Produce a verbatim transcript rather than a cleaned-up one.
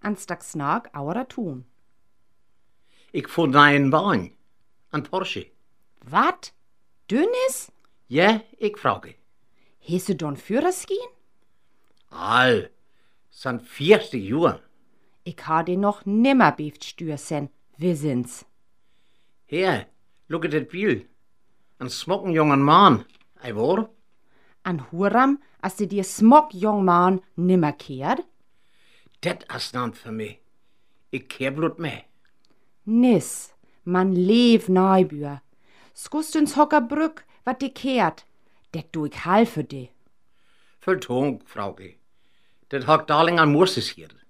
anstak snak auer tun. Ik vond een baan, een Porsche. Wat? Dünnes? Ja, ik frage. Hast du don Führerschein? Al, sind vierzig Jahre. Ich ha den noch nimmer beeft stürsen, wissen's. Her, look at dat Biel. Een smokken jongen man, ei war? An Huram, als du dir smog jong man nimmer kehrt? Dat is dan für mich. Ik kehr blut mee. Nis, man leef naibür. Skust uns Hockerbrück, wat di kehrt, det du ich hal für di. Vertonk, Frauke. Dat hat darling an Murses hier.